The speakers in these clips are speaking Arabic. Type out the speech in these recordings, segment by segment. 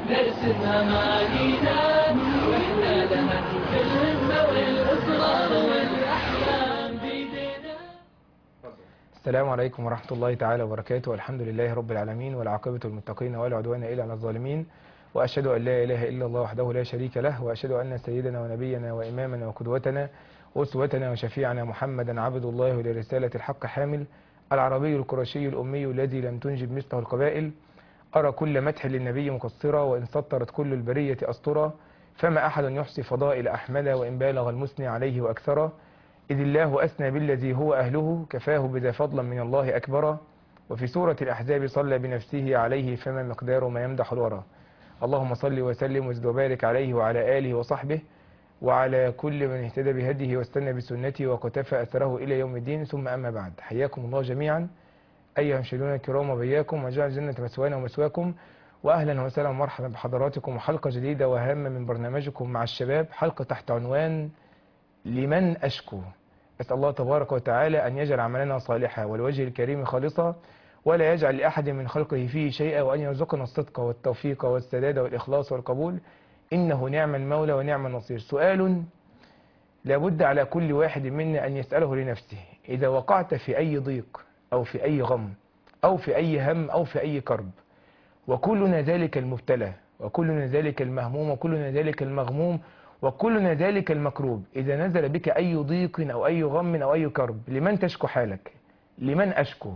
نرسم أمانينا وإحنا لها بالهمة والإصرار والأحلام بيدنا. السلام عليكم ورحمة الله تعالى وبركاته، والحمد لله رب العالمين، والعاقبة للمتقين ولا عدوان إلا على الظالمين، وأشهد أن لا إله إلا الله وحده لا شريك له، وأشهد أن سيدنا ونبينا وإمامنا وقدوتنا وأسوتنا وشفيعنا محمدا عبد الله لرسالة الحق حامل، العربي القرشي الأمي الذي لم تنجب مثله القبائل. أرى كل مدح للنبي مقصرا، وإن سطرت كل البرية أسطرا، فما أحد يحصي فضائل أحمد وإن بالغ المثني عليه وأكثرا. إذ الله أثنى بالذي هو أهله، كفاه بذا فضلا من الله أكبرا. وفي سورة الأحزاب صلى بنفسه عليه، فما مقدار ما يمدح الورى. اللهم صل وسلم وزد وبارك عليه وعلى آله وصحبه وعلى كل من اهتدى بهديه واستنى بسنته وقتفى أثره إلى يوم الدين، ثم أما بعد. حياكم الله جميعا أيها المشاهدون الكرام، وبياكم وجعل الجنة مسوانا ومسواكم، وأهلا وسهلا ومرحبا بحضراتكم وحلقة جديدة وهامة من برنامجكم مع الشباب، حلقة تحت عنوان لمن أشكو. أسأل الله تبارك وتعالى أن يجعل عملنا صالحا والوجه الكريم خالصا، ولا يجعل لأحد من خلقه فيه شيئا، وأن يرزقنا الصدق والتوفيق والسداد والإخلاص والقبول، إنه نعم المولى ونعم النصير. سؤال لابد على كل واحد منا أن يسأله لنفسه: إذا وقعت في أي ضيق أو في أي غم أو في أي هم أو في أي كرب، وكلنا ذلك المبتلى وكلنا ذلك المهموم وكلنا ذلك المغموم وكلنا ذلك المكروب، إذا نزل بك أي ضيق أو أي غم أو أي كرب، لمن تشكو حالك؟ لمن أشكو؟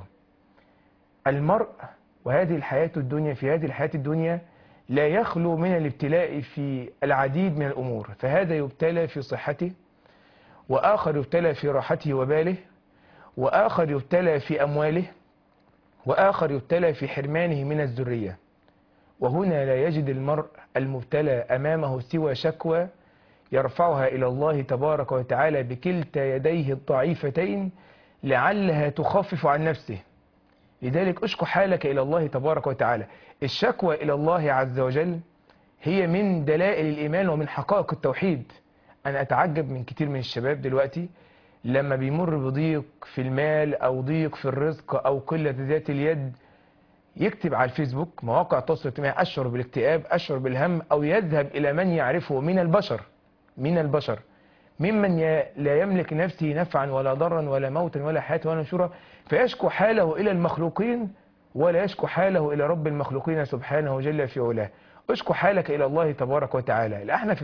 المرء وهذه الحياة الدنيا، في هذه الحياة الدنيا لا يخلو من الابتلاء في العديد من الأمور، فهذا يبتلى في صحته، وآخر يبتلى في راحته وباله، وآخر يبتلى في أمواله، وآخر يبتلى في حرمانه من الذرية. وهنا لا يجد المرء المبتلى أمامه سوى شكوى يرفعها إلى الله تبارك وتعالى بكلتا يديه الضعيفتين لعلها تخفف عن نفسه. لذلك أشكو حالك إلى الله تبارك وتعالى. الشكوى إلى الله عز وجل هي من دلائل الإيمان ومن حقائق التوحيد. أنا أتعجب من كتير من الشباب دلوقتي لما بيمر بضيق في المال أو ضيق في الرزق أو قلة ذات اليد، يكتب على الفيسبوك، مواقع التواصل الاجتماعي: أشعر بالاكتئاب، أشعر بالهم، أو يذهب إلى من يعرفه من البشر ممن لا يملك نفسه نفعا ولا ضرا ولا موتا ولا حياة ولا نشورا، فيشكو حاله إلى المخلوقين ولا يشكو حاله إلى رب المخلوقين سبحانه جل في علاه. اشكو حالك إلى الله تبارك وتعالى. الأحنف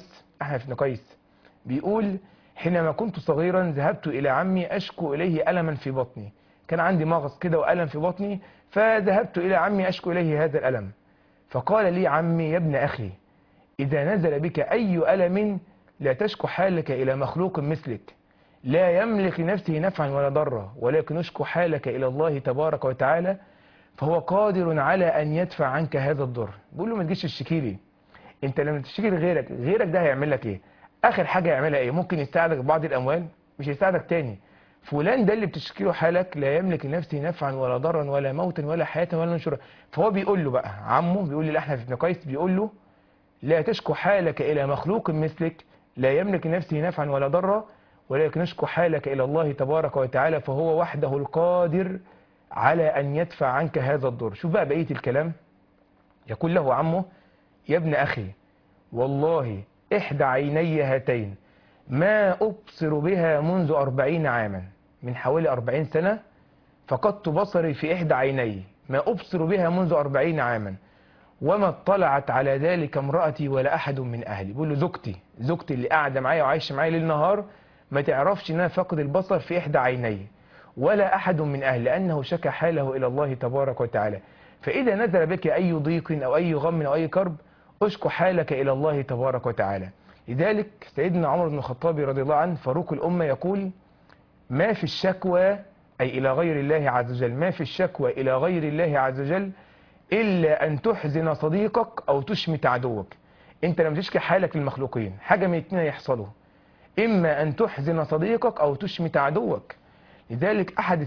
بن قيس بيقول: حينما كنت صغيرا ذهبت إلى عمي أشكو إليه ألما في بطني، كان عندي مغص كده وألم في بطني، فذهبت إلى عمي أشكو إليه هذا الألم، فقال لي عمي: يا ابن أخي، إذا نزل بك أي ألم لا تشكو حالك إلى مخلوق مثلك لا يملك لنفسه نفعا ولا ضرا، ولكن اشكو حالك إلى الله تبارك وتعالى، فهو قادر على أن يدفع عنك هذا الضر. بقول له: ما تجيش تشتكي لي، انت لما تشتكي لغيرك ده هيعمل لك ايه؟ اخر حاجه يعملها ايه؟ ممكن يساعدك ببعض الاموال، مش هيساعدك تاني. فلان ده اللي بتشتكي له حالك لا يملك لنفسه نفعا ولا ضرا ولا موتا ولا حياه ولا نشورا. فهو بيقول له بقى، عمه بيقول للأحنف بن قيس، بيقول له: لا تشكو حالك الى مخلوق مثلك لا يملك لنفسه نفعا ولا ضرا، ولكن اشكو حالك الى الله تبارك وتعالى، فهو وحده القادر على ان يدفع عنك هذا الضر. شوف بقى بقيه الكلام. يقول له عمه: يا ابن اخي، والله إحدى عيني هاتين ما أبصر بها منذ 40 عاما، من حوالي 40 سنة فقدت بصري في إحدى عيني، ما أبصر بها منذ 40 عاما، وما اطلعت على ذلك امرأتي ولا أحد من أهلي. بيقول له: زوجتي اللي قاعدة معايا وعايشة معايا ليل نهار ما تعرفش إن أنا فاقد البصر في إحدى عيني، ولا أحد من أهلي، لأنه شكى حاله إلى الله تبارك وتعالى. فإذا نزل بك أي ضيق أو أي غم أو أي كرب، اشكو حالك إلى الله تبارك وتعالى. لذلك سيدنا عمر بن الخطاب رضي الله عنه فاروق الأمة يقول: ما في الشكوى، أي إلى غير الله عز وجل، ما في الشكوى إلى غير الله عز وجل إلا أن تحزن صديقك أو تشمت عدوك. أنت لما تشكي حالك للمخلوقين حاجة من اتنين يحصلوا: إما أن تحزن صديقك أو تشمت عدوك. لذلك أحد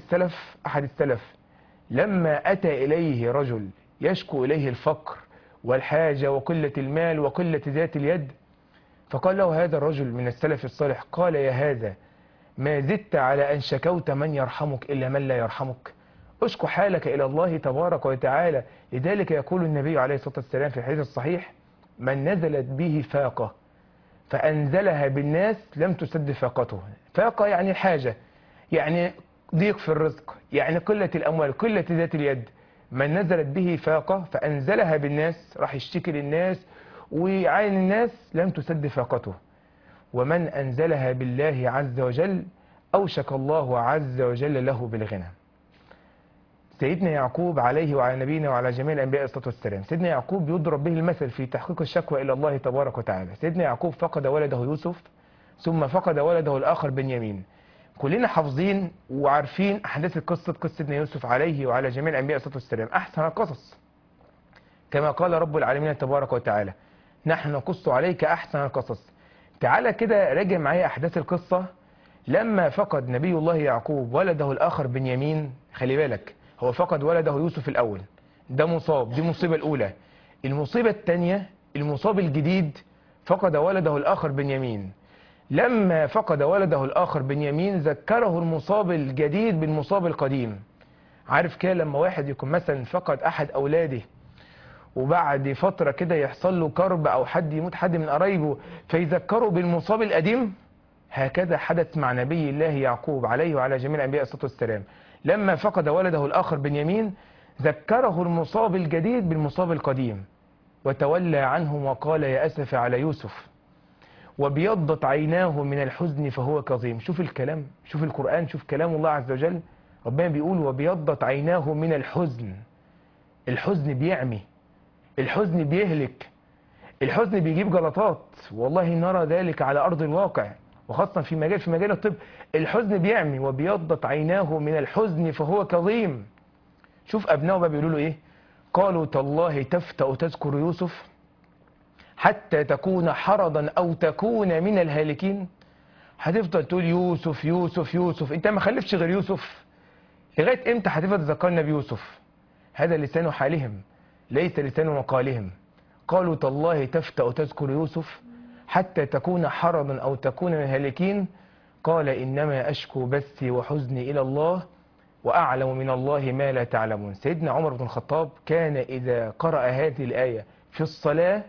السلف لما أتى إليه رجل يشكو إليه الفقر والحاجة وقلة المال وقلة ذات اليد، فقال له هذا الرجل من السلف الصالح، قال: يا هذا، ما زدت على أن شكوت من يرحمك إلا من لا يرحمك. اشكو حالك إلى الله تبارك وتعالى. لذلك يقول النبي عليه الصلاة والسلام في الحديث الصحيح: من نزلت به فاقة فأنزلها بالناس لم تسد فاقته. فاقة يعني حاجة، يعني ضيق في الرزق، يعني قلة الأموال، قلة ذات اليد. من نزلت به فاقة فأنزلها بالناس، راح يشتكي للناس ويعاين الناس، لم تسد فاقته. ومن أنزلها بالله عز وجل أوشك الله عز وجل له بالغنى. سيدنا يعقوب عليه وعلى نبينا وعلى جميع الأنبياء الصلاة والسلام، سيدنا يعقوب يضرب به المثل في تحقيق الشكوى إلى الله تبارك وتعالى. سيدنا يعقوب فقد ولده يوسف، ثم فقد ولده الآخر بنيامين. كلنا حافظين وعارفين أحداث قصة سيدنا يوسف عليه وعلى جميع الأنبياء الصلاة والسلام، أحسن القصص، كما قال رب العالمين تبارك وتعالى: نحن نقص عليك أحسن القصص. تعالى كده راجع معايا أحداث القصة. لما فقد نبي الله يعقوب ولده الآخر بنيامين، خلي بالك، هو فقد ولده يوسف الأول، ده مصاب، دي المصيبة الأولى. المصيبة الثانية، المصاب الجديد، فقد ولده الآخر بنيامين. لما فقد ولده الآخر بنيامين ذكره المصاب الجديد بالمصاب القديم. عارف كده لما واحد يكون مثلا فقد أحد أولاده وبعد فترة كده يحصل له كرب أو حد يموت، حد من قرايبه، فيذكره بالمصاب القديم. هكذا حدث مع نبي الله يعقوب عليه وعلى جميع الأنبياء الصلاة والسلام. لما فقد ولده الآخر بنيامين ذكره المصاب الجديد بالمصاب القديم، وتولى عنهم وقال: يا أسف على يوسف وابيضت عيناه من الحزن فهو كظيم. شوف الكلام، شوف القرآن، شوف كلام الله عز وجل. ربنا بيقول: وابيضت عيناه من الحزن. الحزن بيعمي، الحزن بيهلك، الحزن بيجيب جلطات، والله نرى ذلك على أرض الواقع، وخاصة في مجال الطب. الحزن بيعمي. وبيضت عيناه من الحزن فهو كظيم. شوف أبنائه بقى بيقولوا له إيه: قالوا تالله تفتأ تذكر يوسف حتى تكون حرضا أو تكون من الهالكين. هتفضل تقول يوسف يوسف يوسف، انت ما خلفتش غير يوسف، لغاية امتى هتفضل تذكرنا بيوسف؟ هذا لسان حالهم ليس لسان مقالهم. قالوا تالله تفتأ تذكر يوسف حتى تكون حرضا أو تكون من الهالكين. قال: إنما أشكو بثي وحزني إلى الله وأعلم من الله ما لا تعلمون. سيدنا عمر بن الخطاب كان إذا قرأ هذه الآية في الصلاة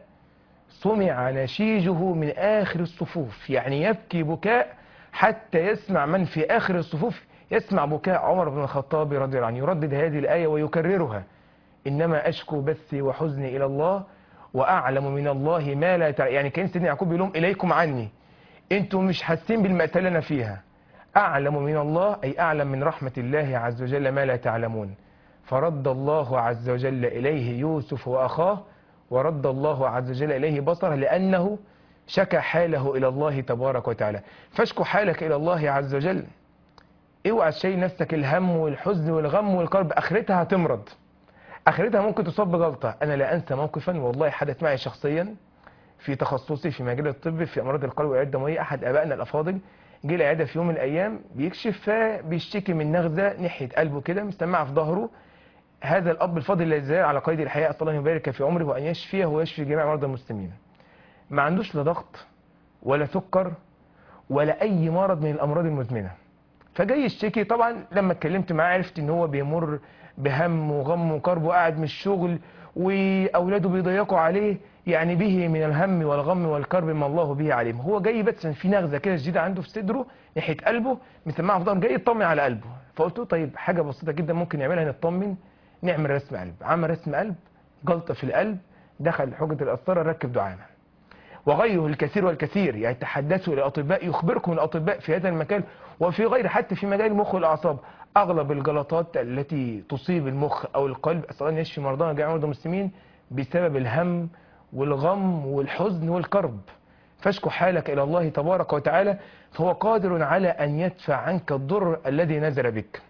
سمع نشيجه من آخر الصفوف، يعني يبكي بكاء حتى يسمع من في آخر الصفوف، يسمع بكاء عمر بن الخطاب رضي الله عنه. يردد هذه الآية ويكررها: إنما أشكو بثي وحزني إلى الله وأعلم من الله ما لا تعلمون. يعني كان سيدنا يعقوب بيقول لهم: إليكم عني، انتم مش حاسين بالمأساة اللي أنا فيها. أعلم من الله أي أعلم من رحمة الله عز وجل ما لا تعلمون. فرد الله عز وجل إليه يوسف وأخاه، ورد الله عز وجل إليه بصره، لأنه شكى حاله إلى الله تبارك وتعالى. فاشكو حالك إلى الله عز وجل. اوعى تشيل نفسك الهم والحزن والغم والكرب، آخرتها هتمرض، آخرتها ممكن تصاب بجلطة. أنا لا أنسى موقفا والله حدث معي شخصيا في تخصصي في مجال الطب في أمراض القلب والأوعية الدموية. أحد آبائنا الأفاضل جه العيادة في يوم من الأيام بيكشف، فبيشتكي من نغزة ناحية قلبه كده مسمعة في ظهره. هذا الأب الفاضل الذي زال على قيد الحياة، أسأل الله أن يبارك في عمره وأن يشفيه ويشفي جميع مرضى المسلمين. ما عندوش لا ضغط ولا سكر ولا أي مرض من الأمراض المزمنة. فجاي يشتكي. طبعا لما اتكلمت معاه عرفت ان هو بيمر بهم وغم وكرب، وقاعد من الشغل واولاده بيضيقوا عليه، يعني به من الهم والغم والكرب ما الله به عليهم. هو جاي بس في نغزه كده شديده عنده في صدره ناحيه قلبه مسمعها في ظهره، جاي يطمن على قلبه. فقلت له: طيب حاجه بسيطه جدا ممكن نعملها نطمن، نعمل رسم قلب. عمل رسم قلب، جلطه في القلب، دخل حجره القسطره، ركب دعامه. وغيره الكثير والكثير، يعني تحدثوا إلى أطباء يخبركم الأطباء في هذا المكان وفي غير، حتى في مجال المخ والأعصاب. أغلب الجلطات التي تصيب المخ أو القلب، أسأل الله أن يشفي مرضانا جميع مرضى المسلمين، بسبب الهم والغم والحزن والكرب. فاشكو حالك إلى الله تبارك وتعالى، فهو قادر على أن يدفع عنك الضر الذي نزل بك.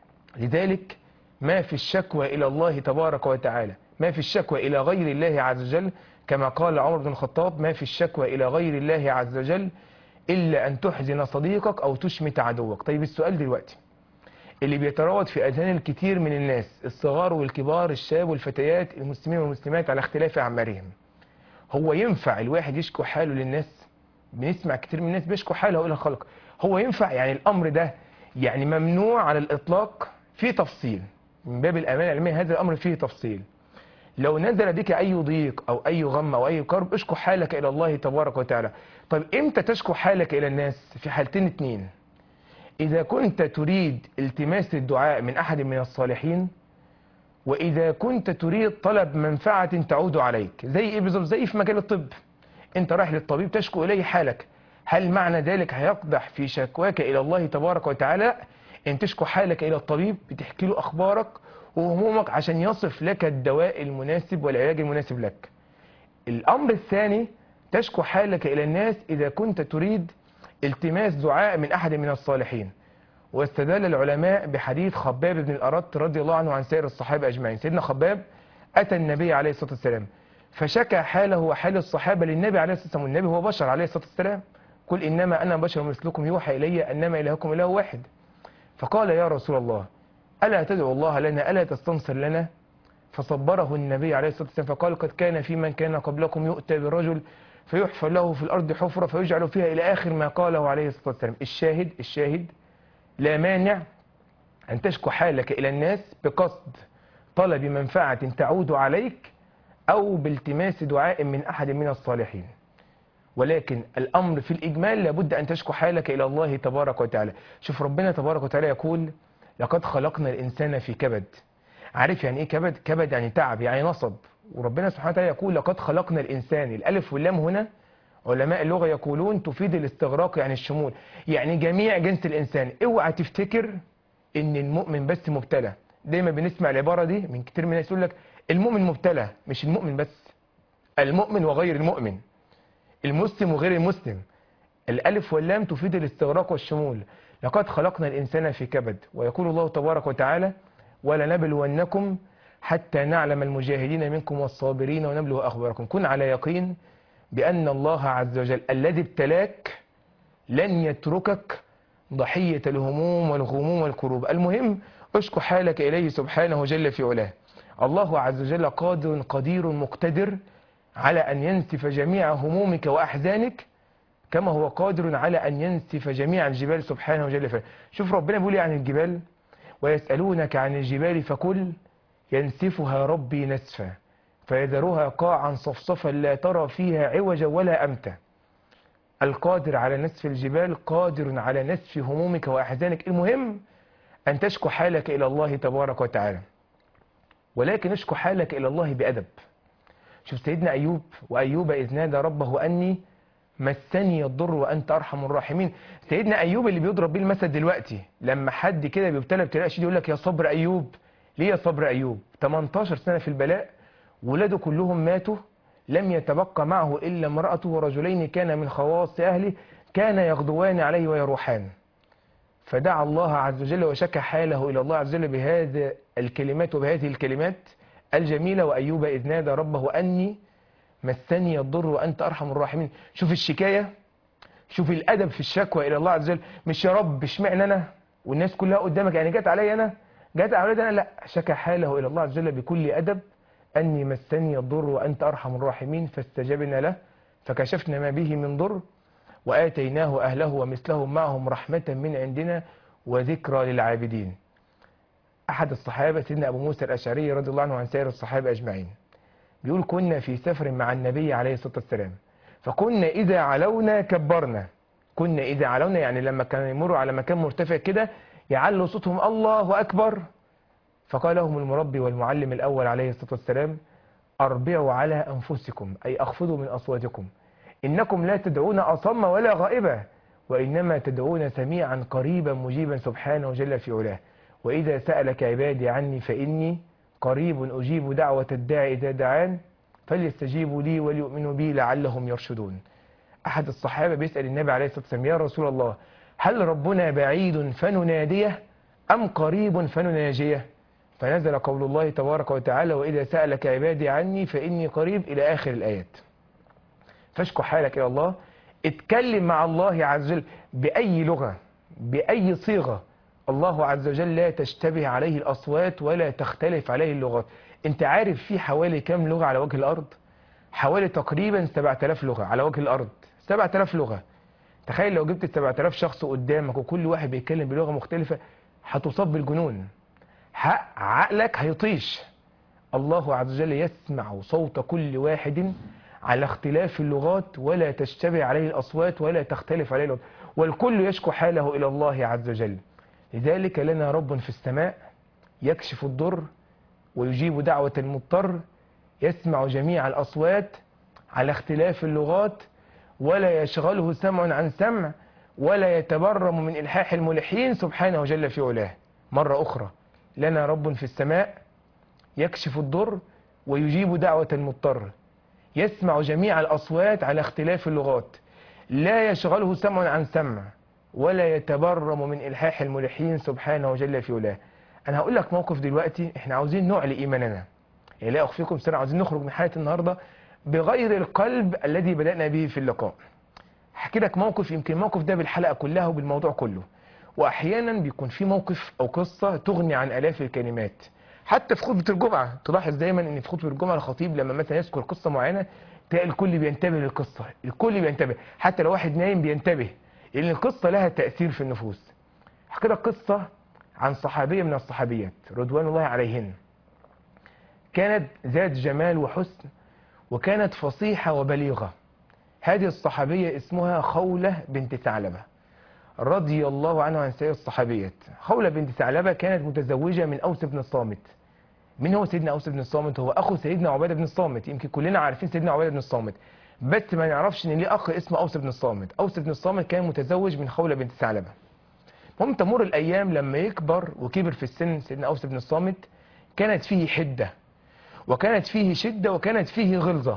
لذلك ما في الشكوى إلى الله تبارك وتعالى، ما في الشكوى إلى غير الله عز وجل، كما قال عمر بن الخطاب: ما في الشكوى إلى غير الله عز وجل إلا أن تحزن صديقك أو تشمت عدوك. طيب السؤال دلوقتي اللي بيتراود في أذهان الكثير من الناس، الصغار والكبار، الشباب والفتيات، المسلمين والمسلمات على اختلاف أعمارهم، هو ينفع الواحد يشكو حاله للناس؟ بنسمع كتير من الناس بيشكو حاله إلى الخلق. هو ينفع يعني الأمر ده يعني ممنوع على الإطلاق؟ في تفصيل. من باب الأمانة العلمية هذا الأمر فيه تفصيل. لو نزل بك أي ضيق أو أي غم أو أي كرب اشكو حالك إلى الله تبارك وتعالى. طيب إمتى تشكو حالك إلى الناس؟ في حالتين اتنين. إذا كنت تريد التماس الدعاء من أحد من الصالحين، وإذا كنت تريد طلب منفعة تعود عليك. زي إيه بالظبط؟ زي في مجال الطب، أنت رايح للطبيب تشكو إليه حالك، هل معنى ذلك هيقدح في شكواك إلى الله تبارك وتعالى؟ أن تشكو حالك إلى الطبيب، بتحكي له أخبارك وهمومك عشان يصف لك الدواء المناسب والعلاج المناسب لك. الأمر الثاني، تشكو حالك إلى الناس إذا كنت تريد التماس دعاء من أحد من الصالحين. واستدل العلماء بحديث خباب بن الأرت رضي الله عنه عن سائر الصحابة أجمعين. سيدنا خباب أتى النبي عليه الصلاة والسلام فشكى حاله وحال الصحابة للنبي عليه الصلاة والسلام، والنبي هو بشر عليه الصلاة والسلام، قل إنما أنا بشر مثلكم يوحى إلي أنما إلهكم إله واحد. فقال يا رسول الله ألا تدعو الله لنا، ألا تستنصر لنا؟ فصبره النبي عليه الصلاة والسلام فقال قد كان في من كان قبلكم يؤتى بالرجل فيحفر له في الأرض حفرة فيجعل فيها إلى آخر ما قاله عليه الصلاة والسلام. الشاهد لا مانع أن تشكو حالك إلى الناس بقصد طلب منفعة تعود عليك أو بالتماس دعاء من أحد من الصالحين، ولكن الأمر في الإجمال لابد أن تشكو حالك إلى الله تبارك وتعالى. شوف ربنا تبارك وتعالى يقول لقد خلقنا الإنسان في كبد. عارف يعني إيه كبد؟ كبد يعني تعب، يعني نصب. وربنا سبحانه وتعالى يقول لقد خلقنا الإنسان. الألف واللام هنا علماء اللغة يقولون تفيد الاستغراق، يعني الشمول، يعني جميع جنس الإنسان. اوعى تفتكر ان المؤمن بس مبتلى. دايما بنسمع العبارة دي من كتير من الناس يقول لك المؤمن مبتلى. مش المؤمن بس، المؤمن وغير المؤمن، المسلم وغير المسلم. الألف واللام تفيد الاستغراق والشمول. لقد خلقنا الإنسان في كبد. ويقول الله تبارك وتعالى ولنبلونكم حتى نعلم المجاهدين منكم والصابرين ونبلو أخباركم. كن على يقين بأن الله عز وجل الذي ابتلاك لن يتركك ضحية الهموم والغموم والكروب. المهم اشكو حالك إليه سبحانه جل في علاه. الله عز وجل قادر قدير مقتدر على أن ينسف جميع همومك وأحزانك، كما هو قادر على أن ينسف جميع الجبال سبحانه جل في علاه. شوف ربنا بيقول عن الجبال ويسألونك عن الجبال فقل ينسفها ربي نسفا فيذرها قاعا صفصفا لا ترى فيها عوجا ولا أمتا. القادر على نسف الجبال قادر على نسف همومك وأحزانك. المهم أن تشكو حالك إلى الله تبارك وتعالى، ولكن اشكو حالك إلى الله بأدب. شوف سيدنا أيوب، وأيوب إذ نادى ربه أني مسني الضر وأنت أرحم الراحمين. سيدنا أيوب اللي بيضرب بيه المثل دلوقتي، لما حد كده بيبتلى ابتلاء شديد يقول لك يا صبر أيوب. ليه يا صبر أيوب؟ 18 سنة في البلاء، ولاده كلهم ماتوا، لم يتبقى معه إلا امرأته ورجلين كان من خواص أهله كان يغدوان عليه ويروحان. فدعا الله عز وجل وشكى حاله إلى الله عز وجل بهذه الكلمات وبهذه الكلمات الجميلة وأيوب إذ نادى ربه أني مسني الضر وأنت أرحم الراحمين. شوف الشكاية، شوف الأدب في الشكوى إلى الله عز وجل. مش يا رب اشمعنى أنا والناس كلها قدامك، يعني جت علي أنا، جت علي أنا، لا، شكى حاله إلى الله عز وجل بكل أدب أني مسني الضر وأنت أرحم الراحمين فاستجبنا له فكشفنا ما به من ضر وآتيناه أهله ومثلهم معهم رحمة من عندنا وذكرى للعابدين. أحد الصحابة سيدنا أبو موسى الأشعري رضي الله عنه عن سائر الصحابة أجمعين بيقول كنا في سفر مع النبي عليه الصلاة والسلام فكنا إذا علونا كبرنا. كنا إذا علونا يعني لما كانوا يمروا على مكان مرتفع كده يعلوا صوتهم الله أكبر. فقال لهم المربي والمعلم الأول عليه الصلاة والسلام أربعوا على أنفسكم، أي أخفضوا من أصواتكم، إنكم لا تدعون أصم ولا غائبا وإنما تدعون سميعا قريبا مجيبا سبحانه جل في علاه. وإذا سألك عبادي عني فإني قريب أجيب دعوة الداعي إذا دعان فليستجيبوا لي وليؤمنوا بي لعلهم يرشدون. أحد الصحابة بيسأل النبي عليه الصلاة والسلام يا رسول الله هل ربنا بعيد فنناديه أم قريب فنناجيه؟ فنزل قول الله تبارك وتعالى وإذا سألك عبادي عني فإني قريب إلى آخر الآيات. فاشكو حالك إلى الله، اتكلم مع الله عز وجل بأي لغة بأي صيغة. الله عز وجل لا تشتبه عليه الأصوات ولا تختلف عليه اللغات. انت عارف في حوالي كم لغة على وجه الأرض؟ حوالي تقريبا 7000 لغة على وجه الأرض. 7000 لغة. تخيل لو جبت 7000 شخص قدامك وكل واحد بيتكلم بلغة مختلفة هتصاب بالجنون. عقلك هيطيش. الله عز وجل يسمع صوت كل واحد على اختلاف اللغات، ولا تشتبه عليه الأصوات ولا تختلف عليه الأصوات، والكل يشكو حاله إلى الله عز وجل. لذلك لنا رب في السماء يكشف الضر ويجيب دعوة المضطر، يسمع جميع الأصوات على اختلاف اللغات، ولا يشغله سمع عن سمع، ولا يتبرم من إلحاح الملحين سبحانه جل في علاه. مرة أخرى، لنا رب في السماء يكشف الضر ويجيب دعوة المضطر، يسمع جميع الأصوات على اختلاف اللغات، لا يشغله سمع عن سمع، ولا يتبرم من إلحاح الملحين سبحانه جل في علاه. أنا هقول لك موقف دلوقتي، إحنا عاوزين نعلي إيماننا. يعني لا أخفيكم سر، عاوزين نخرج من حالة النهاردة بغير القلب الذي بدأنا به في اللقاء. هحكي لك موقف، يمكن الموقف ده بالحلقة كلها وبالموضوع كله، وأحيانا بيكون في موقف أو قصة تغني عن آلاف الكلمات. حتى في خطبة الجمعة تلاحظ دايما ان في خطبة الجمعة الخطيب لما مثلا يذكر قصة معينة تلاقي الكل بينتبه للقصة، الكل بينتبه، حتى لو واحد نايم بينتبه، لان القصة لها تأثير في النفوس. احكي لك قصة عن صحابية من الصحابيات رضوان الله عليهن، كانت ذات جمال وحسن، وكانت فصيحة وبليغة. هذه الصحابية اسمها خولة بنت ثعلبة رضي الله عنها وعن سائر الصحابيات. خولة بنت ثعلبة كانت متزوجة من أوس بن الصامت. مين هو سيدنا أوس بن الصامت؟ هو أخو سيدنا عبادة بن الصامت. يمكن كلنا عارفين سيدنا عبادة بن الصامت، بس ما نعرفش ان ليه أخ اسمه أوس بن الصامت. أوس بن الصامت كان متزوج من خولة بنت ثعلبة. المهم تمر الأيام، لما يكبر وكبر في السن سيدنا أوس بن الصامت كانت فيه حدة، وكانت فيه شدة، وكانت فيه غلظة.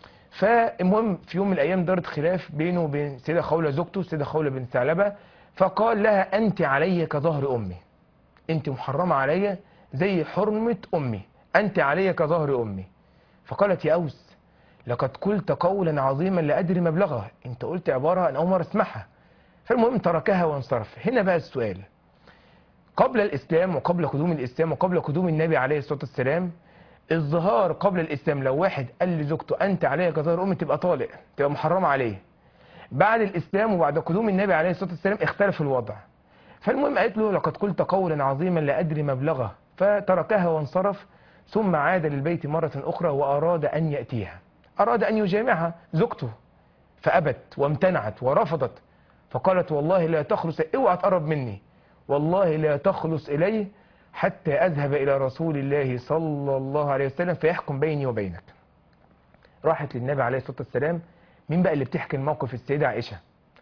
فالمهم في يوم من الأيام دارت خلاف بينه وبين سيدة خولة زوجته سيدة خولة بنت ثعلبة، فقال لها أنت علي كظهر أمي، أنت محرمة علي زي حرمة أمي، أنت علي كظهر أمي. فقالت يا أوس لقد قلت قولا عظيما لا أدري مبلغه، أنت قلت عبارة أنا أول مرة أسمعها. فالمهم تركها وانصرف. هنا بقى السؤال، قبل الإسلام وقبل قدوم الإسلام وقبل قدوم النبي عليه الصلاة والسلام، الظهار قبل الإسلام لو واحد قال لزوجته أنت علي كظهر أمي تبقى طالق، تبقى محرمة عليه. بعد الإسلام وبعد قدوم النبي عليه الصلاة والسلام اختلف الوضع. فالمهم قالت له لقد قلت قولا عظيما لا أدري مبلغه، فتركها وانصرف. ثم عاد للبيت مرة أخرى وأراد أن يأتيها، أراد أن يجامعها زوجته، فأبت وامتنعت ورفضت. فقالت والله لا تخلص، اوعى تقرب مني، والله لا تخلص إليه حتى أذهب إلى رسول الله صلى الله عليه وسلم فيحكم بيني وبينك. راحت للنبي عليه الصلاة والسلام. مين بقى اللي بتحكي الموقف؟ السيدة عائشة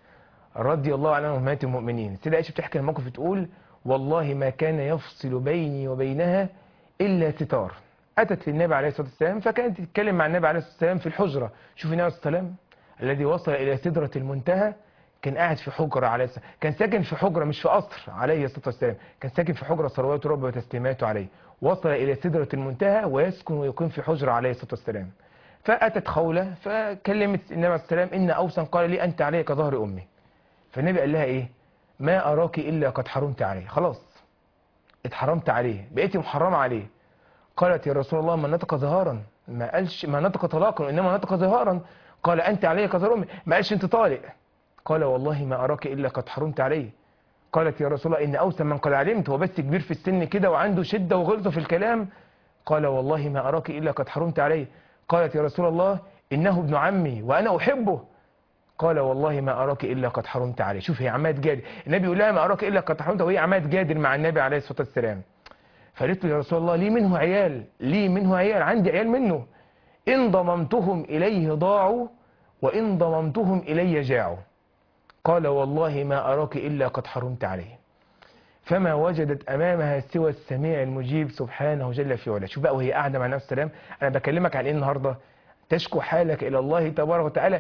رضي الله عنها أمهات المؤمنين. السيدة عائشة بتحكي الموقف تقول والله ما كان يفصل بيني وبينها إلا ستار. أتت للنبي عليه الصلاة والسلام فكانت تتكلم مع النبي عليه الصلاة والسلام في الحجرة. شوف النبي عليه الصلاة والسلام الذي وصل إلى سدرة المنتهى كان قاعد في حجرة عليه الصلاة، كان ساكن في حجرة مش في قصر عليه الصلاة والسلام، كان ساكن في حجرة صلوات ربه وتسليماته عليه. وصل إلى سدرة المنتهى ويسكن ويقيم في حجرة عليه الصلاة والسلام. فأتت خولة فكلمت النبي عليه الصلاة والسلام إن أوسا قال لي أنت علي كظهر أمي. فالنبي قال لها إيه؟ ما أراك إلا قد حرمت عليه، خلاص اتحرمت عليه، بقيتي محرمة عليه. قالت يا رسول الله ما نطق ظهارا، ما قالش ما نطق طلاقا إنما نطق ظهارا. قال أنت علي كظهر أمي، ما قالش أنت طالق. قال والله ما أراك إلا قد حرمت عليه. قالت يا رسول الله إن أوسا من قد علمت، هو بس كبير في السن كده وعنده شدة وغلظة في الكلام. قال والله ما أراك إلا قد حرمت عليه. قالت يا رسول الله إنه ابن عمي وأنا أحبه. قال والله ما أراك إلا قد حرمت عليه. شوف هي عماد جادل، النبي يقول لها ما أراك إلا قد حرمت، وهي عماد جادل مع النبي عليه الصلاة والسلام. فقالت له يا رسول الله لي منه عيال، لي منه عيال، عندي عيال منه، إن ضممتهم إليه ضاعوا وإن ضممتهم إلي جاعوا. قال والله ما أراك إلا قد حرمت عليه. فما وجدت أمامها سوى السميع المجيب سبحانه جل في علاه. شوف بقى وهي قاعدة مع نفس السلام. أنا بكلمك عن إيه النهاردة؟ تشكو حالك إلى الله تبارك وتعالى.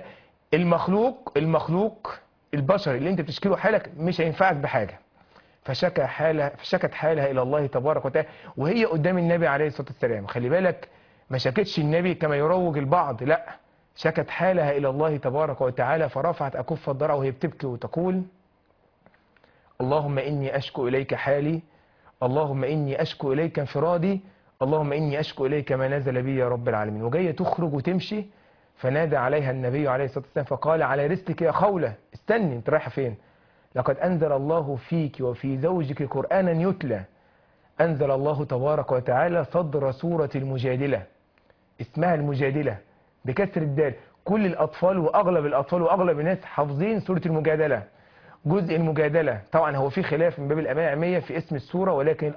المخلوق البشر اللي أنت بتشكيله حالك مش هينفعك بحاجة. فشكت حالها إلى الله تبارك وتعالى وهي قدام النبي عليه الصلاة والسلام. خلي بالك ما شكتش النبي كما يروج البعض، لا، شكت حالها إلى الله تبارك وتعالى فرفعت أكف الضرع وهي بتبكي وتقول اللهم إني أشكو إليك حالي، اللهم إني أشكو إليك انفرادي، اللهم إني أشكو إليك ما نزل بي يا رب العالمين. وجاية تخرج وتمشي فنادى عليها النبي عليه الصلاة والسلام فقال على رسلك يا خولة، استني انت رايحة فين؟ لقد أنزل الله فيك وفي زوجك قرآنا يتلى أنزل الله تبارك وتعالى صدر سورة المجادلة، اسمها المجادلة بكسر الدال. كل الأطفال وأغلب الأطفال وأغلب الناس حافظين سورة المجادلة. جزء المجادلة طبعا هو في خلاف من باب الأمانة العلمية في اسم السورة، ولكن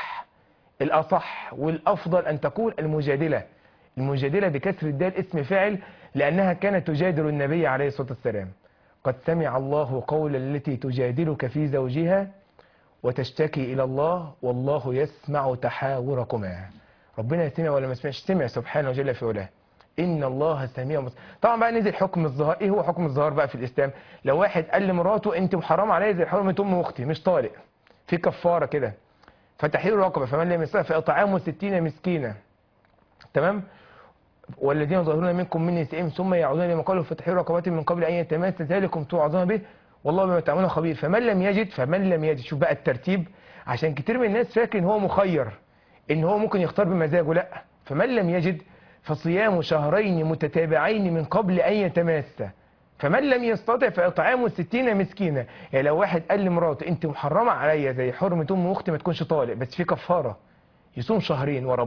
الأصح والأفضل أن تكون المجادلة. المجادلة بكسر الدال اسم فاعل، لأنها كانت تجادل النبي عليه الصلاة والسلام. قد سمع الله قول التي تجادلك في زوجها وتشتكي إلى الله والله يسمع تحاوركما. ربنا سمع ولا ما سمعش؟ سمع سبحانه وجل في علاه. إن الله سميع بصير. طبعا بقى نزل حكم الظهار. إيه هو حكم الظهار بقى في الإسلام؟ لو واحد قال لمراته أنت محرم عليا زي حرمة أم أختي، مش طالق، في كفارة كده، فتحرير رقبة، فمن لم يستطع فإطعام 60 مسكينا. تمام؟ والذين ظاهرون منكم من نسائهم ثم يعودون لما قالوا فتحرير رقبات من قبل أن يتماس ذلكم توعظون به والله بما تعملون خبير. فمن لم يجد شوف بقى الترتيب، عشان كتير من الناس فاكر ان هو مخير، ان هو ممكن يختار بمزاجه. لا، فمن لم يجد فصيام شهرين متتابعين من قبل أن يتماسا، فمن لم يستطع فإطعام 60 مسكينا. يعني لو واحد قال لمراته انت محرمة عليا زي حرمة ام اختي ما تكونش طالق، بس في كفارة، يصوم شهرين ورا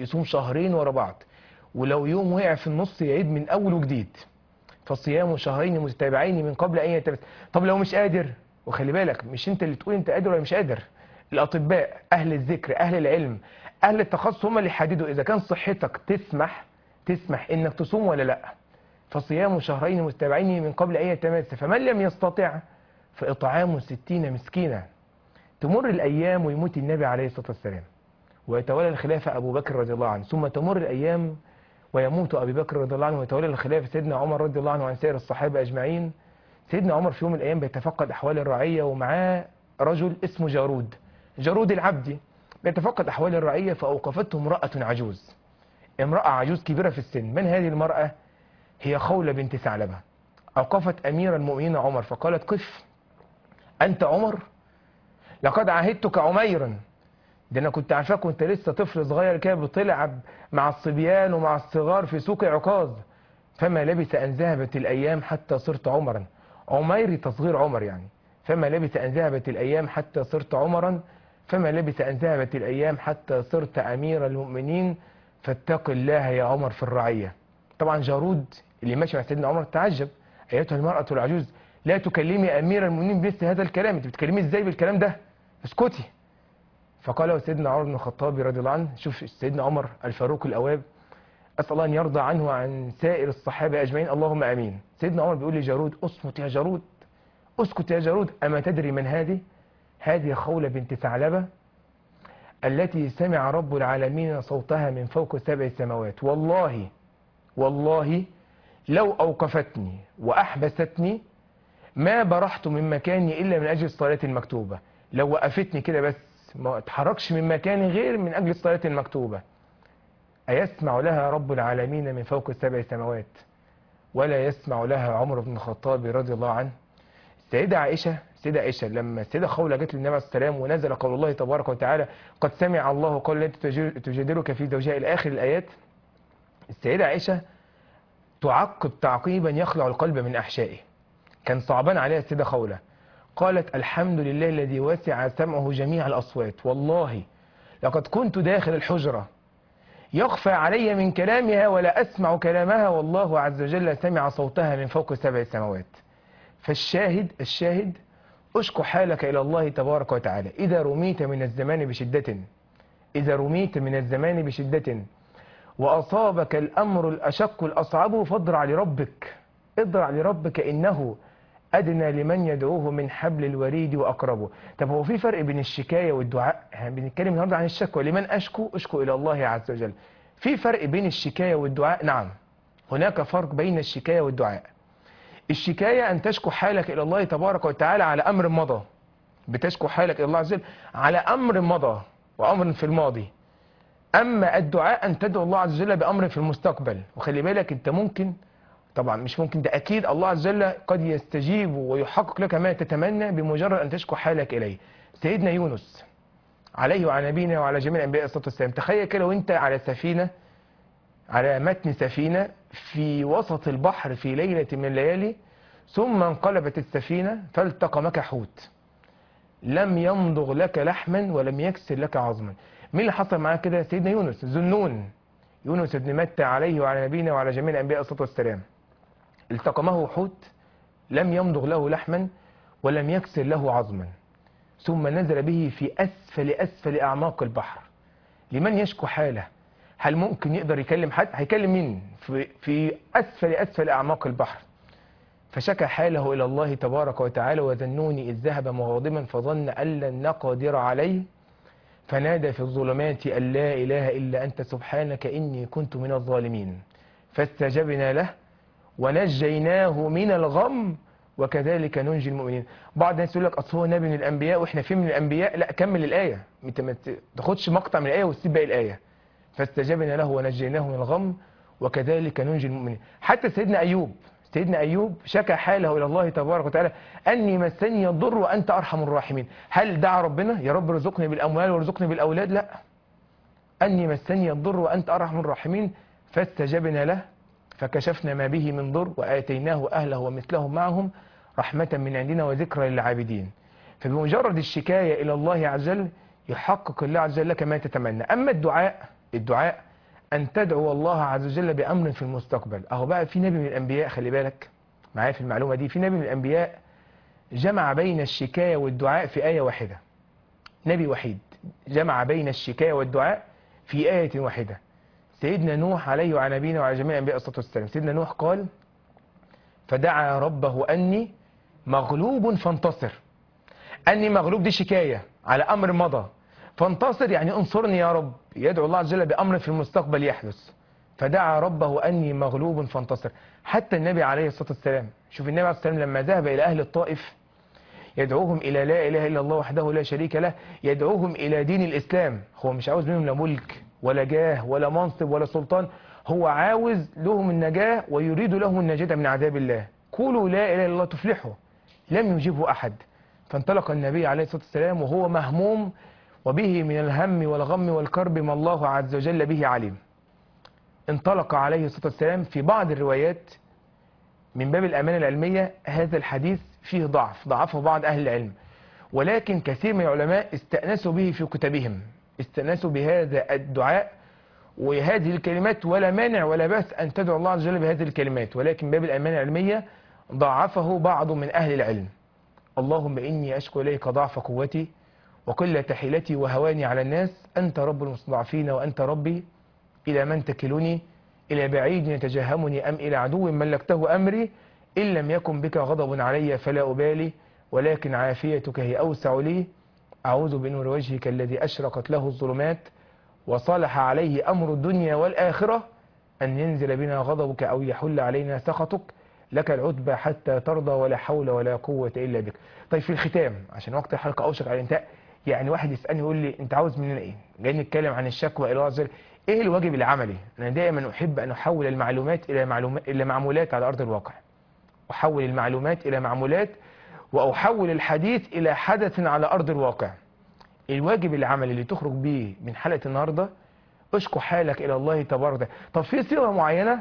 بعض، ولو يوم وقع في النص يعيد من اول وجديد. فصيام شهرين متتابعين من قبل ان يتمس. طب لو مش قادر، وخلي بالك مش انت اللي تقول انت قادر ولا مش قادر، الاطباء اهل الذكر اهل العلم اهل التخصص هم اللي يحددوا اذا كان صحتك تسمح انك تصوم ولا لا. فصيام شهرين متتابعين من قبل ان يتمس، فمن لم يستطع فاطعام 60 مسكينا. تمر الايام ويموت النبي عليه الصلاه والسلام، ويتولى الخلافه ابو بكر رضي الله عنه، ثم تمر الايام ويموت أبي بكر رضي الله عنه ويتولى الخلافة سيدنا عمر رضي الله عنه وعن سائر الصحابة أجمعين. سيدنا عمر في يوم من الأيام بيتفقد أحوال الرعية، ومعاه رجل اسمه جارود العبدي، بيتفقد أحوال الرعية، فأوقفته امرأة عجوز، امرأة عجوز كبيرة في السن. من هذه المرأة؟ هي خولة بنت ثعلبة. أوقفت أمير المؤمنين عمر فقالت قف، أنت عمر؟ لقد عاهدتك عميرا، ده انا كنت عارفاك وانت لسه طفل صغير كده بتلعب مع الصبيان ومع الصغار في سوق عكاظ، فما لبث ان ذهبت الايام حتى صرت عمرا. عمير تصغير عمر يعني. فما لبث ان ذهبت الايام حتى صرت عمرا، فما لبث ان ذهبت الايام حتى صرت امير المؤمنين، فاتق الله يا عمر في الرعيه. طبعا جارود اللي ماشي مع سيدنا عمر تعجب، ايتها المراه العجوز لا تكلمي امير المؤمنين بمثل هذا الكلام، انت بتكلمي ازاي بالكلام ده؟ اسكتي. فقال له سيدنا عمر بن الخطاب رضي الله عنه، شوف سيدنا عمر الفاروق الأواب، أسأل الله أن يرضى عنه وعن سائر الصحابة أجمعين، اللهم آمين. سيدنا عمر بيقول لجارود اصمت يا جارود، اسكت يا جارود، أما تدري من هذه؟ هذه خولة بنت ثعلبة التي سمع رب العالمين صوتها من فوق 7 سماوات. والله لو أوقفتني وأحبستني ما برحت من مكاني إلا من أجل الصلاة المكتوبة. لو وقفتني كده بس ما اتحركش من مكاني غير من أجل الصلاة المكتوبة. أيسمع لها رب العالمين من فوق 7 سماوات ولا يسمع لها عمر بن الخطاب رضي الله عنه؟ السيدة عائشة لما السيدة خولة جت للنبي عليه السلام ونزل قول الله تبارك وتعالى قد سمع الله قول التي تجادلك في زوجها إلى آخر الآيات، السيدة عائشة تعقب تعقيبا يخلع القلب من أحشائه. كان صعبان عليها السيدة خولة، قالت الحمد لله الذي وسع سمعه جميع الأصوات، والله لقد كنت داخل الحجرة يخفى علي من كلامها ولا أسمع كلامها، والله عز وجل سمع صوتها من فوق 7 سماوات. فالشاهد أشكو حالك إلى الله تبارك وتعالى إذا رميت من الزمان بشدة وأصابك الأمر الأشق الأصعب فاضرع لربك إنه أدنى لمن يدعوه من حبل الوريد وأقربه. طب هو في فرق بين الشكاية والدعاء؟ بنتكلم النهارده عن الشكوى، لمن أشكو إلى الله عز وجل. في فرق بين الشكاية والدعاء؟ نعم، هناك فرق بين الشكاية والدعاء. الشكاية أن تشكو حالك إلى الله تبارك وتعالى على أمر مضى، بتشكو حالك إلى الله عز وجل على أمر مضى وأمر في الماضي. أما الدعاء أن تدعو الله عز وجل بأمر في المستقبل. وخلي بالك أنت ممكن، طبعا مش ممكن، ده أكيد الله عز وجل قد يستجيب ويحقق لك ما تتمنى بمجرد أن تشكو حالك إليه. سيدنا يونس عليه وعلى نبينا وعلى جميع الأنبياء الصلاة والسلام، تخيل كده وأنت على سفينة، على متن سفينة في وسط البحر في ليلة من الليالي، ثم انقلبت السفينة فالتقمك حوت. لم يمضغ لك لحما ولم يكسر لك عظما. مين اللي حصل معاه كده؟ سيدنا يونس ذو النون، يونس بن متى عليه وعلى نبينا وعلى جميع الأنبياء الصلاة والسلام. التقمه حوت لم يمضغ له لحما ولم يكسر له عظما، ثم نزل به في أسفل أعماق البحر. لمن يشكو حاله؟ هل ممكن يقدر يكلم حد؟ هيكلم مين؟ في أسفل أعماق البحر. فشكى حاله إلى الله تبارك وتعالى وذنوني إذ ذهب مغاضبا فظن أن لن نقدر عليه فنادى في الظلمات أن لا إله إلا أنت سبحانك إني كنت من الظالمين فاستجبنا له ونجيناه من الغم وكذلك ننجي المؤمنين. بعض الناس يقول لك أصل هو نبي من الأنبياء وإحنا فين من الأنبياء؟ لا، كمل الآية، أنت ما تاخدش مقطع من الآية وتسيب باقي الآية. فاستجبنا له ونجيناه من الغم وكذلك ننجي المؤمنين. حتى سيدنا أيوب شكى حاله إلى الله تبارك وتعالى أني مسني الضر وأنت أرحم الراحمين. هل دعا ربنا يا رب ارزقني بالأموال وارزقني بالأولاد؟ لا، أني مسني الضر وأنت أرحم الراحمين فاستجبنا له فكشفنا ما به من ضر وآتيناه أهله ومثلهم معهم رحمة من عندنا وذكرى للعابدين. فبمجرد الشكاية إلى الله عز وجل يحقق الله عز وجل لك ما تتمنى. أما الدعاء أن تدعو الله عز وجل بأمر في المستقبل. أهو بقى في نبي من الأنبياء، خلي بالك معايا في المعلومة دي، في نبي من الأنبياء جمع بين الشكاية والدعاء في آية واحدة. نبي وحيد جمع بين الشكاية والدعاء في آية واحدة. سيدنا نوح عليه وعلى نبينا وعلى جميع الأنبياء الصلاة والسلام. سيدنا نوح قال فدعا ربه أني مغلوب فانتصر. أني مغلوب دي شكاية على أمر مضى، فانتصر يعني انصرني يا رب، يدعو الله عز وجل بأمر في المستقبل يحدث. فدعا ربه أني مغلوب فانتصر. حتى النبي عليه الصلاة والسلام، شوف النبي عليه الصلاة والسلام لما ذهب إلى أهل الطائف يدعوهم إلى لا إله إلا الله وحده لا شريك له، يدعوهم إلى دين الإسلام. هو مش عاوز منهم لا ملك ولا جاه ولا منصب ولا سلطان، هو عاوز لهم النجاة ويريد لهم النجاة من عذاب الله. قولوا لا إله إلا الله تفلحوا. لم يجيبه أحد. فانطلق النبي عليه الصلاة والسلام وهو مهموم وبه من الهم والغم والكرب ما الله عز وجل به عليم. انطلق عليه الصلاة والسلام. في بعض الروايات من باب الأمانة العلمية هذا الحديث فيه ضعفه بعض أهل العلم، ولكن كثير من العلماء استأنسوا به في كتبهم، استأنسوا بهذا الدعاء وهذه الكلمات، ولا مانع ولا بأس أن تدعو الله عز وجل بهذه الكلمات، ولكن باب الأمانة العلمية ضعفه بعض من أهل العلم. اللهم إني أشكو إليك ضعف قوتي وقلة حيلتي وهواني على الناس، أنت رب المستضعفين وأنت ربي، إلى من تكلني؟ إلى بعيد يتجهمني أم إلى عدو ملكته أمري؟ إن لم يكن بك غضب علي فلا أبالي، ولكن عافيتك هي أوسع لي. أعوذ بنور وجهك الذي أشرقت له الظلمات وصلح عليه أمر الدنيا والآخرة أن ينزل بنا غضبك أو يحل علينا سخطك، لك العتبى حتى ترضى ولا حول ولا قوة إلا بك. طيب في الختام عشان وقت الحلقة أوشك على الانتهاء، يعني واحد يسألني يقول لي أنت عاوز مننا إيه؟ جاي نتكلم عن الشكوى إلى الله عز وجل، إيه الواجب العملي؟ أنا دائما أحب أن أحول المعلومات إلى معمولات على أرض الواقع. أحول المعلومات إلى معمولات وأحول الحديث إلى حدث على أرض الواقع. الواجب العملي اللي تخرج به من حلقة النهاردة اشكو حالك إلى الله تبارك وتعالى. طب في صيغة معينة؟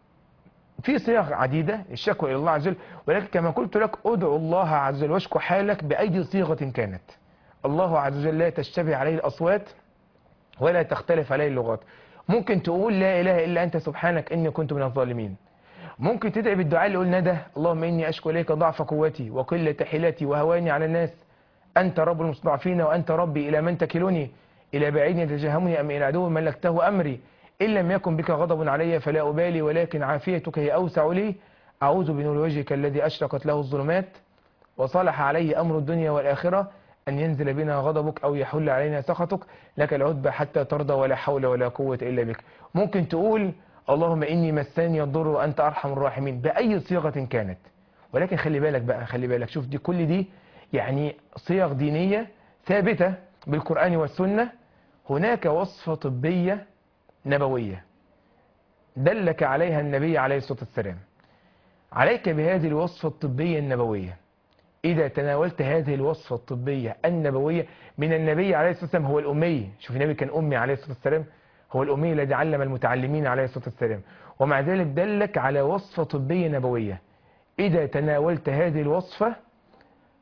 في صيغ عديدة الشكوى إلى الله عز وجل، ولكن كما قلت لك ادعو الله عز وجل واشكو حالك بأي صيغة كانت. الله عز وجل لا تشتبه عليه الأصوات ولا تختلف عليه اللغات. ممكن تقول لا إله إلا أنت سبحانك إني كنت من الظالمين. ممكن تدعي بالدعاء اللي قلنا ده، اللهم إني أشكو إليك ضعف قوتي وقلة حيلتي وهواني على الناس، أنت رب المستضعفين وأنت ربي، إلى من تكلني؟ إلى بعيد يتجهمني أم إلى عدو ملكته أمري؟ إن لم يكن بك غضب علي فلا أبالي، ولكن عافيتك هي أوسع لي. أعوذ بنور وجهك الذي أشرقت له الظلمات وصلح عليه أمر الدنيا والآخرة أن ينزل بنا غضبك أو يحل علينا سخطك، لك العتبى حتى ترضى ولا حول ولا قوة إلا بك. ممكن تقول اللهم إني مسني الضر وأنت أرحم الراحمين بأي صيغة كانت. ولكن خلي بالك بقى، خلي بالك، شوف دي كل دي يعني صيغ دينية ثابتة بالقرآن والسنة. هناك وصفة طبية نبوية دلك عليها النبي عليه الصلاة والسلام. عليك بهذه الوصفة الطبية النبوية. إذا تناولت هذه الوصفة الطبية النبوية من النبي عليه الصلاة والسلام، هو الأمي، شوف النبي كان أمي عليه الصلاة والسلام، هو الأمي الذي علم المتعلمين عليه الصلاة والسلام، ومع ذلك دلك على وصفة طبية نبوية. إذا تناولت هذه الوصفة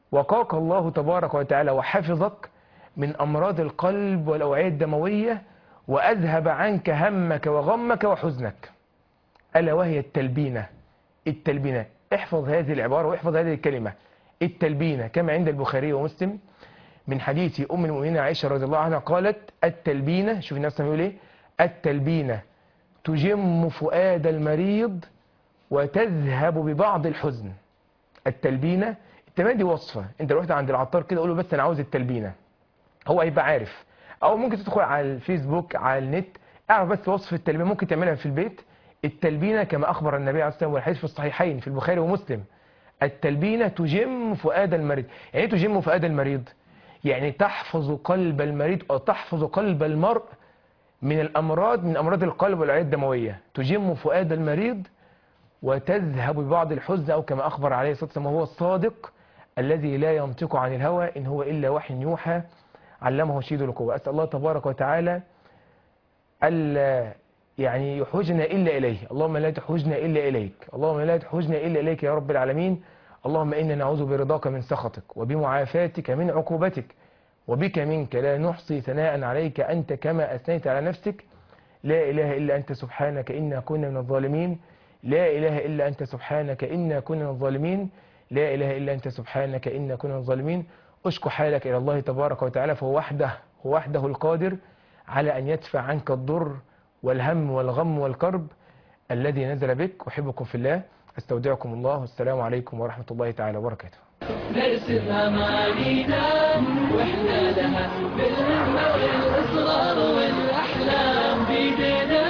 وقاك الله تبارك وتعالى وحفظك من أمراض القلب والأوعية الدموية، وأذهب عنك همك وغمك وحزنك، ألا وهي التلبينة. التلبينة، احفظ هذه العبارة واحفظ هذه الكلمة، التلبينة، كما عند البخاري ومسلم من حديث أم المؤمنين عائشة رضي الله عنها قالت: التلبينة، شوف الناس بيقول ايه، التلبينة تجم فؤاد المريض وتذهب ببعض الحزن. التلبينة، التلبينة دي وصفة، انت رحت عند العطار كده قول له بس انا عاوز التلبينة، هو هيبقى عارف. او ممكن تدخل على الفيسبوك على النت اعرف بس وصف التلبينة، ممكن تعملها في البيت. التلبينة كما اخبر النبي عليه الصلاة والسلام والحديث في الصحيحين في البخاري ومسلم: التلبينة تجم فؤاد المريض. يعني ايه تجم فؤاد المريض؟ يعني تحفظ قلب المريض او تحفظ قلب المرء من الامراض، من امراض القلب والاوعية الدموية. تجم فؤاد المريض وتذهب ببعض الحزن، او كما اخبر عليه الصلاة والسلام وهو الصادق الذي لا ينطق عن الهوى ان هو الا وحي يوحى علمه شديد القوى. اسال الله تبارك وتعالى الا يعني يحوجنا الا اليه. اللهم لا تحوجنا الا اليك، اللهم لا تحوجنا الا اليك يا رب العالمين. اللهم انا نعوذ برضاك من سخطك وبمعافاتك من عقوبتك، وبك منك لا نحصي ثناء عليك انت كما اثنيت على نفسك. لا اله الا انت سبحانك انا كنا من الظالمين. لا اله الا انت سبحانك انا كنا من الظالمين. لا اله الا انت سبحانك انا كنا من الظالمين. اشكو حالك الى الله تبارك وتعالى، فهو وحده القادر على ان يدفع عنك الضر والهم والغم والكرب الذي نزل بك. أحبكم في الله، استودعكم الله، والسلام عليكم ورحمة الله تعالى وبركاته. نرسم أمانينا واحنا لها بالهمة والإصرار والأحلام بيدنا.